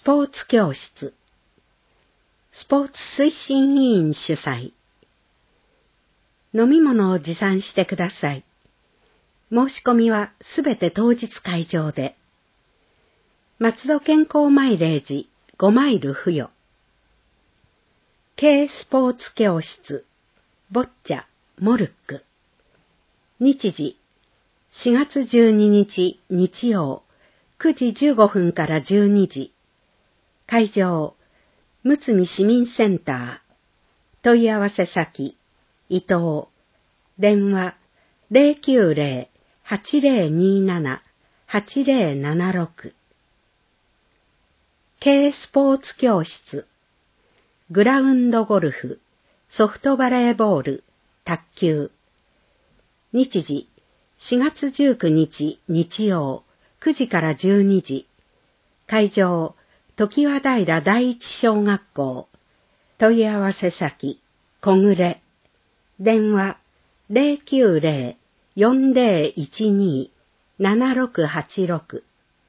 スポーツ教室、スポーツ推進委員主催。飲み物を持参してください。申し込みはすべて当日会場で。松戸健康マイレージ5マイル付与。K スポーツ教室、ボッチャ、モルック。日時、4月12日日曜、9時15分から12時。会場、むつみ市民センター。問い合わせ先、伊藤。電話、090-8027-8076。K スポーツ教室。グラウンドゴルフ、ソフトバレーボール、卓球。日時、4月19日日曜、9時から12時。会場、常盤平第一小学校。問い合わせ先、小暮。電話、090-4012-7686。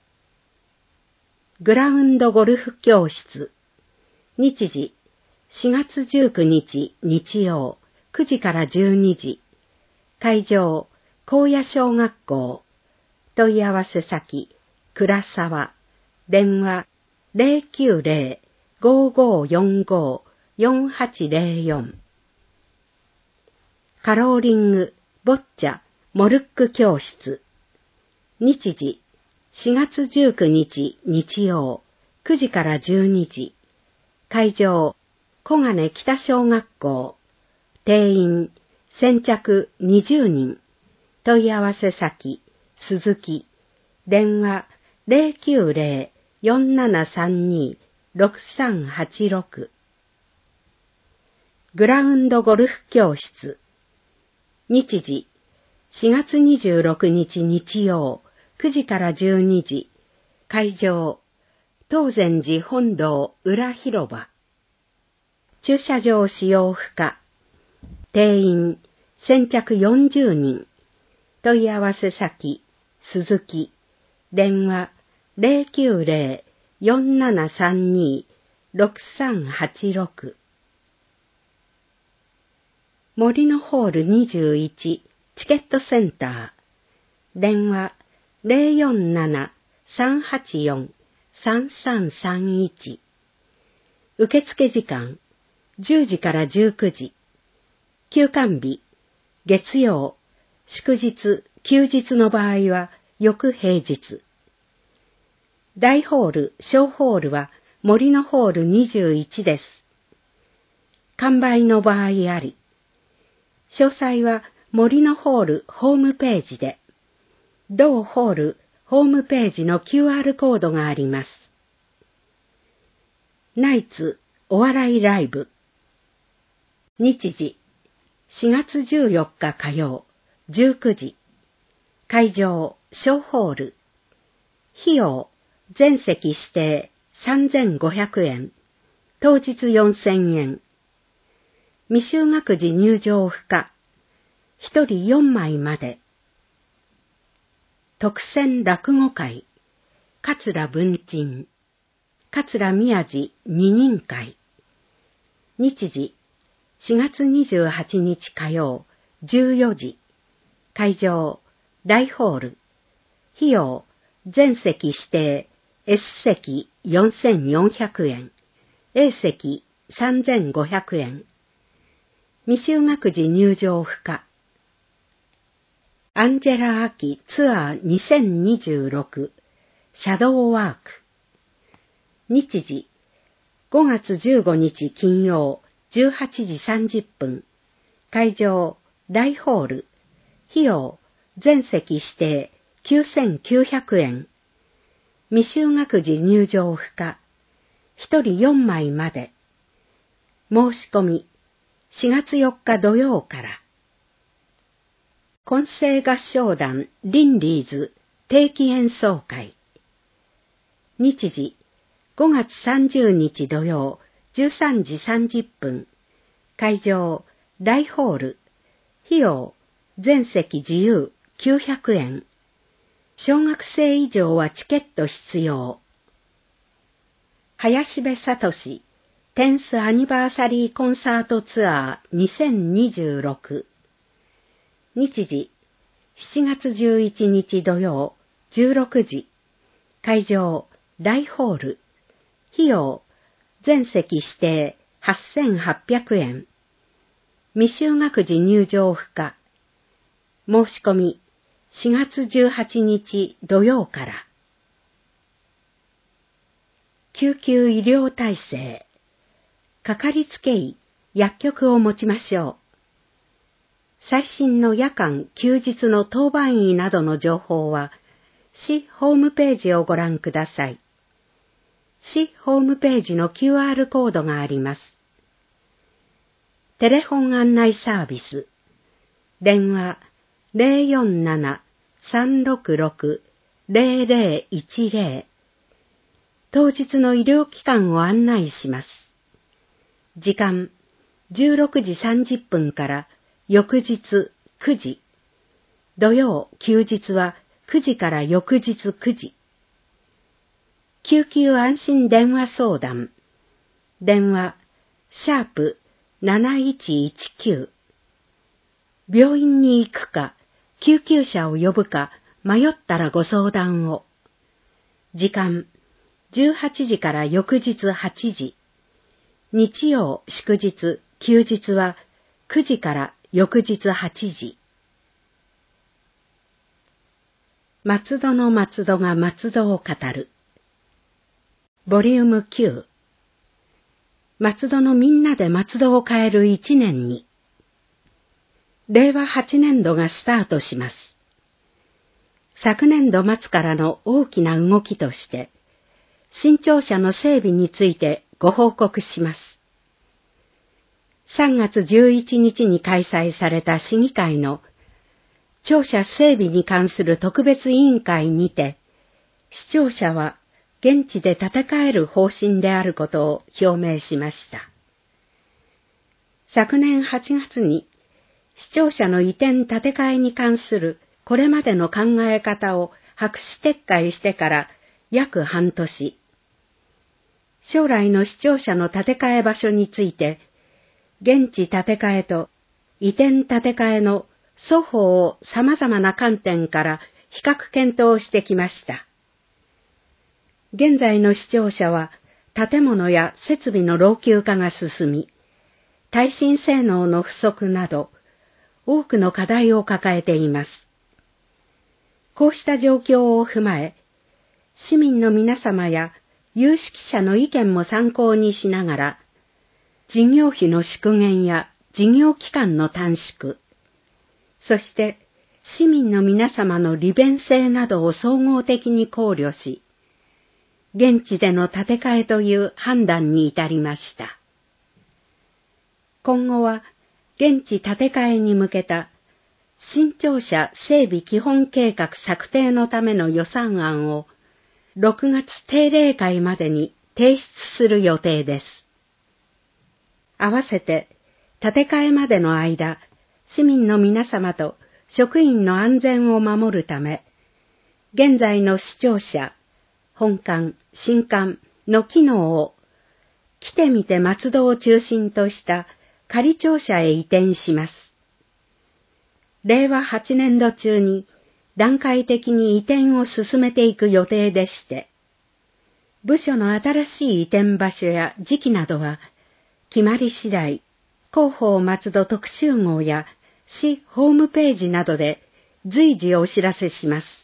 グラウンドゴルフ教室。日時、4月19日日曜、9時から12時。会場、高野小学校。問い合わせ先、倉沢。電話、090-5545-4804。カローリング、ボッチャ、モルック教室。日時、4月19日日曜、9時から12時。会場、小金北小学校。定員、先着20人。問い合わせ先、鈴木。電話、090-4732-6386。グラウンドゴルフ教室。日時、4月26日日曜、9時から12時。会場、東禅寺本堂裏広場。駐車場使用不可。定員、先着40人。問い合わせ先、鈴木。電話、090-4732-6386。森のホール21チケットセンター。電話、047-384-3331。受付時間、10時から19時。休館日、月曜、祝日、休日の場合は、翌平日。大ホール、小ホールは森のホール21です。完売の場合あり。詳細は森のホールホームページで。同ホールホームページの QR コードがあります。ナイツお笑いライブ。日時、4月14日火曜、19時。会場、小ホール。費用、全席指定3500円。当日4000円。未就学児入場不可。1人4枚まで。特選落語会。桂文珍。桂宮治二人会。日時、4月28日火曜、14時。会場、大ホール。費用、全席指定、S 席4400円。A 席3500円。未就学児入場不可。アンジェラ・アキツアー2026シャドーワーク。日時、5月15日金曜18時30分。会場、大ホール。費用、全席指定9900円。未就学児入場不可。1人4枚まで。申し込み、4月4日土曜から。混声合唱団リンリーズ定期演奏会。日時、5月30日土曜13時30分。会場、大ホール。費用、全席自由900円。小学生以上はチケット必要。 林部聡テンスアニバーサリーコンサートツアー2026。日時7月11日土曜16時。会場大ホール。費用全席指定8800円。未就学時入場不可。申し込み4月18日土曜から。救急医療体制。かかりつけ医、薬局を持ちましょう。最新の夜間、休日の当番医などの情報は、市ホームページをご覧ください。市ホームページの QR コードがあります。テレフォン案内サービス。電話047-366-0010。当日の医療機関を案内します。時間16時30分から翌日9時。土曜、休日は9時から翌日9時。救急安心電話相談。電話#7119。病院に行くか、救急車を呼ぶか迷ったらご相談を。時間18時から翌日8時。日曜、祝日、休日は9時から翌日8時。松戸の松戸が松戸を語る。ボリューム9。松戸のみんなで松戸を変える1年に。令和8年度がスタートします。昨年度末からの大きな動きとして、新庁舎の整備についてご報告します。3月11日に開催された市議会の庁舎整備に関する特別委員会にて、市庁舎は現地で建て替える方針であることを表明しました。昨年8月に市庁舎の移転建て替えに関するこれまでの考え方を白紙撤回してから約半年、将来の市庁舎の建て替え場所について、現地建て替えと移転建て替えの双方を様々な観点から比較検討してきました。現在の市庁舎は建物や設備の老朽化が進み、耐震性能の不足など多くの課題を抱えています。こうした状況を踏まえ、市民の皆様や有識者の意見も参考にしながら、事業費の縮減や事業期間の短縮、そして市民の皆様の利便性などを総合的に考慮し、現地での建て替えという判断に至りました。今後は現地建て替えに向けた新庁舎整備基本計画策定のための予算案を6月定例会までに提出する予定です。合わせて建て替えまでの間、市民の皆様と職員の安全を守るため、現在の市庁舎、本館、新館の機能を来てみて松戸を中心とした仮庁舎へ移転します。令和8年度中に段階的に移転を進めていく予定でして、部署の新しい移転場所や時期などは、決まり次第、広報松戸特集号や市ホームページなどで随時お知らせします。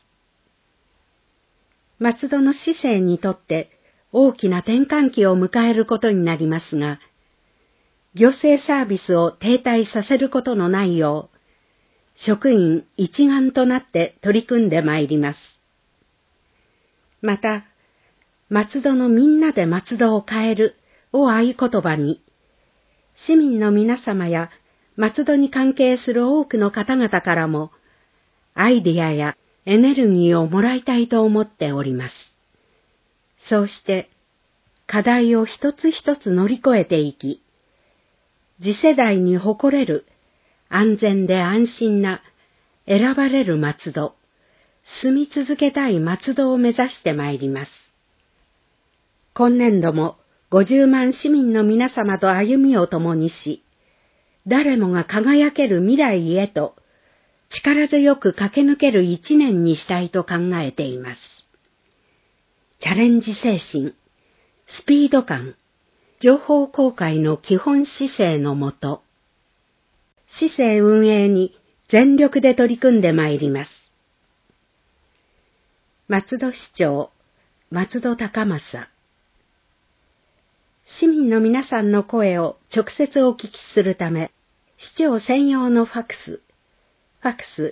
松戸の市政にとって大きな転換期を迎えることになりますが、行政サービスを停滞させることのないよう、職員一丸となって取り組んでまいります。また、松戸のみんなで松戸を変えるを合言葉に、市民の皆様や松戸に関係する多くの方々からも、アイディアやエネルギーをもらいたいと思っております。そうして、課題を一つ一つ乗り越えていき、次世代に誇れる安全で安心な選ばれる松戸、住み続けたい松戸を目指してまいります。 今年度も50万市民の皆様と歩みを共にし、誰もが輝ける未来へと力強く駆け抜ける一年にしたいと考えています。チャレンジ精神、スピード感、情報公開の基本姿勢のもと、市政運営に全力で取り組んでまいります。松戸市長、松戸高正。市民の皆さんの声を直接お聞きするため、市長専用のファクス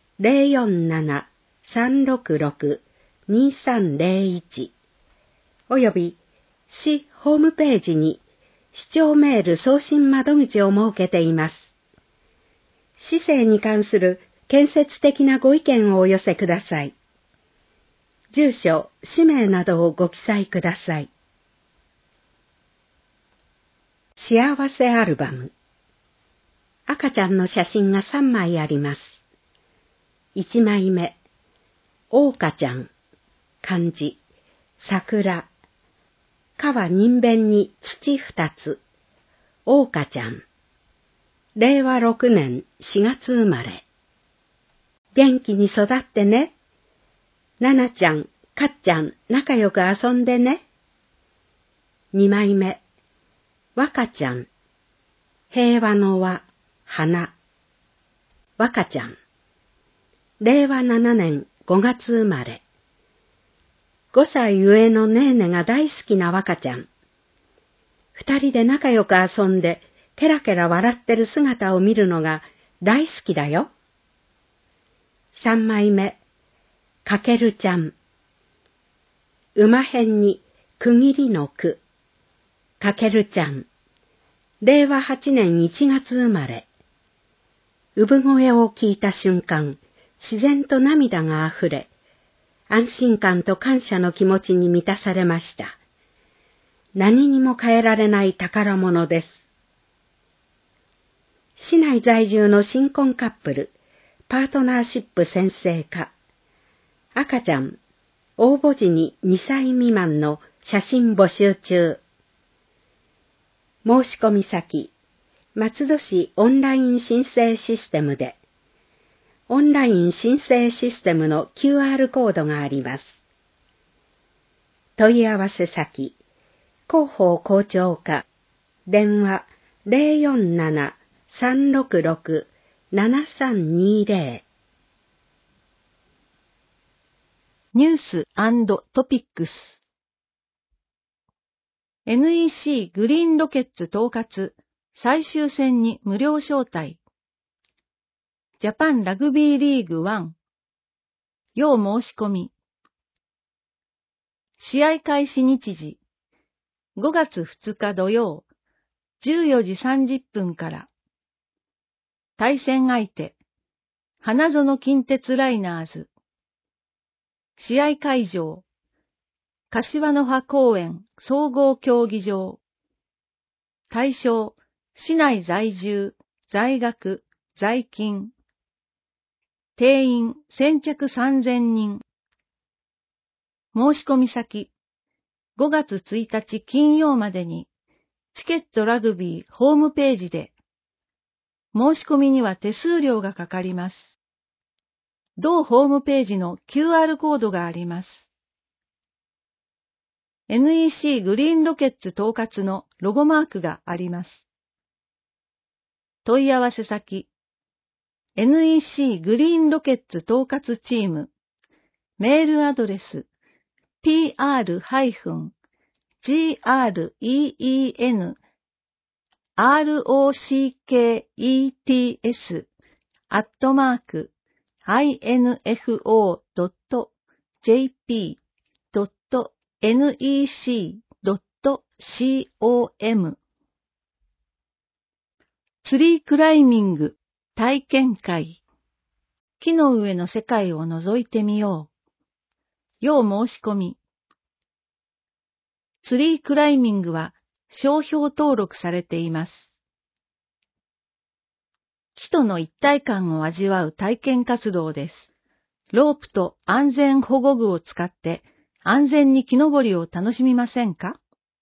047-366-2301 および市ホームページに市長メール送信窓口を設けています。市政に関する建設的なご意見をお寄せください。住所、氏名などをご記載ください。幸せアルバム。赤ちゃんの写真が3枚あります。1枚目、桜花ちゃん、漢字、桜、川人弁に土2つ、桜花ちゃん。令和6年4月生まれ。元気に育ってね。ななちゃん、かっちゃん、仲良く遊んでね。2枚目、わかちゃん。平和の和、花。わかちゃん。令和7年5月生まれ。5歳上のねーねが大好きなわかちゃん。2人で仲良く遊んで、ケラケラ笑ってる姿を見るのが大好きだよ。3枚目、かけるちゃん。馬辺に区切りの区。かけるちゃん。令和8年1月生まれ。産声を聞いた瞬間、自然と涙があふれ、安心感と感謝の気持ちに満たされました。何にも変えられない宝物です。市内在住の新婚カップル、パートナーシップ宣誓課。赤ちゃん、応募時に2歳未満の写真募集中。申し込み先、松戸市オンライン申請システムで、オンライン申請システムの QR コードがあります。問い合わせ先、広報校長課、電話 047-366-7320。 ニュース&トピックス。NEC グリーンロケッツ統括最終戦に無料招待。ジャパンラグビーリーグ1。要申し込み。試合開始日時。5月2日土曜、14時30分から。対戦相手、花園近鉄ライナーズ。試合会場、柏の葉公園総合競技場。対象、市内在住、在学、在勤。定員先着3000人。申し込み先、5月1日金曜までに、チケットラグビーホームページで、申し込みには手数料がかかります。同ホームページの QR コードがあります。NEC グリーンロケッツ統括のロゴマークがあります。問い合わせ先、NEC グリーンロケッツ統括チーム、メールアドレス、gr-rockets@info.jp.nec.com ツリークライミング体験会。木の上の世界を覗いてみよう。要申し込み。ツリークライミングは商標登録されています。木との一体感を味わう体験活動です。ロープと安全保護具を使って安全に木登りを楽しみませんか？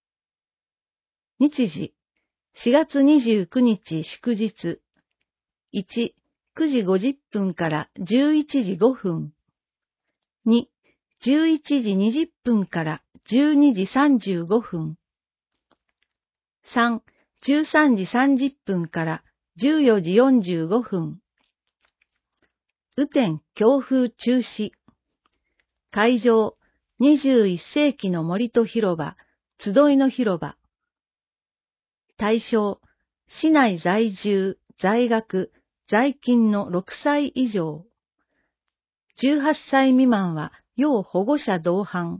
日時、4月29日祝日。1、9時50分から11時5分。2、11時20分から12時35分。3、13時30分から14時45分。雨天強風中止。会場、21世紀の森と広場、集いの広場。対象、市内在住、在学、在勤の6歳以上。18歳未満は要保護者同伴。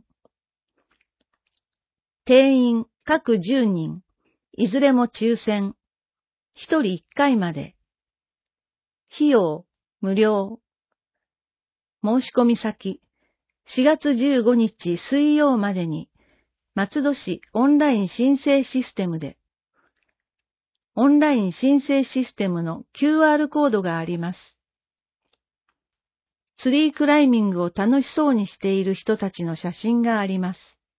定員各10人、いずれも抽選。1人1回まで。費用、無料。申し込み先、4月15日水曜までに、松戸市オンライン申請システムで。オンライン申請システムの QR コードがあります。ツリークライミングを楽しそうにしている人たちの写真があります。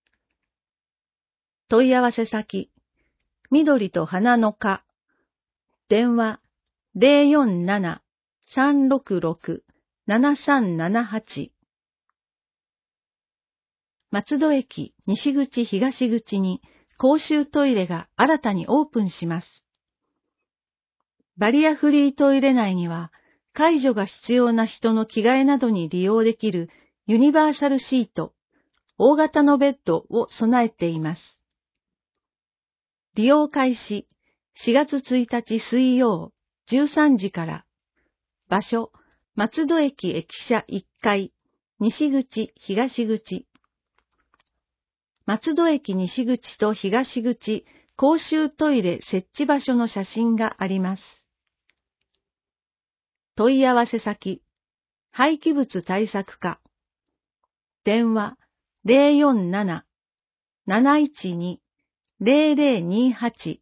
問い合わせ先、緑と花の花。電話、047-366-7378。松戸駅西口東口に公衆トイレが新たにオープンします。バリアフリートイレ内には、介助が必要な人の着替えなどに利用できるユニバーサルシート、大型のベッドを備えています。利用開始、4月1日水曜、13時から。場所、松戸駅駅舎1階、西口、東口。松戸駅西口と東口、公衆トイレ設置場所の写真があります。問い合わせ先、廃棄物対策課。電話、047-712-0028。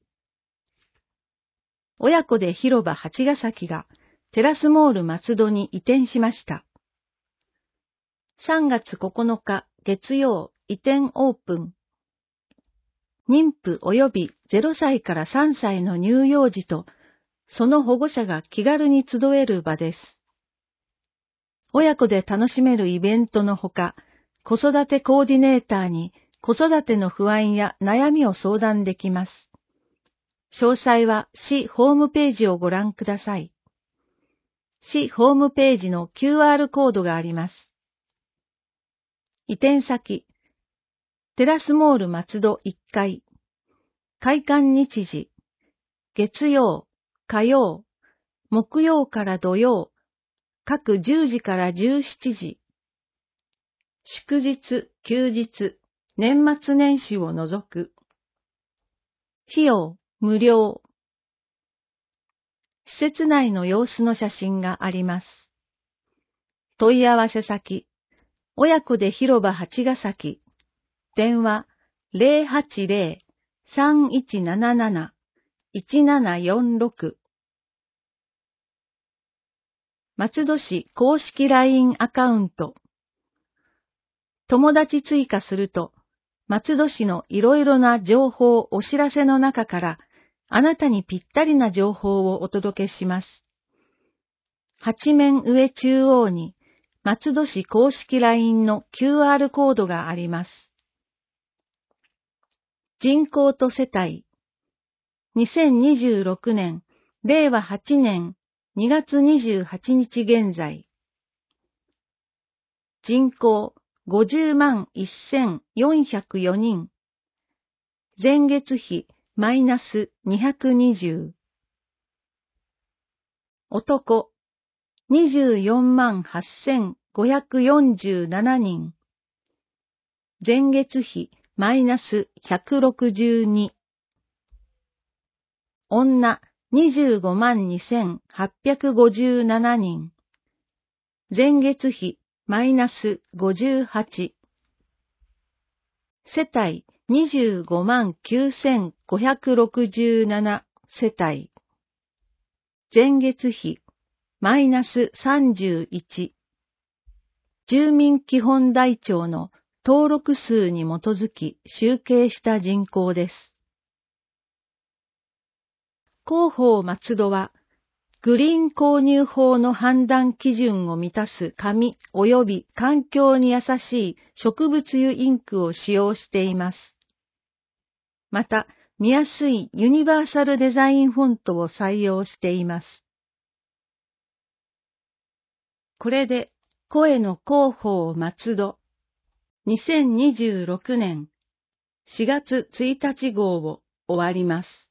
親子で広場八ヶ崎がテラスモール松戸に移転しました。3月9日月曜移転オープン。妊婦及び0歳から3歳の乳幼児とその保護者が気軽に集える場です。親子で楽しめるイベントのほか、子育てコーディネーターに子育ての不安や悩みを相談できます。詳細は市ホームページをご覧ください。市ホームページの QR コードがあります。移転先、テラスモール松戸1階。開館日時、月曜、火曜、木曜から土曜、各10時から17時。祝日、休日、年末年始を除く。費用、無料。施設内の様子の写真があります。問い合わせ先、親子で広場八ヶ崎。電話、080-3177-1746。松戸市公式 LINE アカウント。友達追加すると、松戸市のいろいろな情報お知らせの中から、あなたにぴったりな情報をお届けします。8面上中央に、松戸市公式 LINE の QR コードがあります。人口と世帯。2026年、令和8年2月28日現在。人口50万1404人。前月比マイナス220。男24万8547人。前月比マイナス162。女25万2857人。前月比マイナス58。世帯25万9567世帯。前月比マイナス31。住民基本台帳の登録数に基づき集計した人口です。広報松戸は、グリーン購入法の判断基準を満たす紙及び環境に優しい植物油インクを使用しています。また、見やすいユニバーサルデザインフォントを採用しています。これで、声の広報松戸2026年4月1日号を終わります。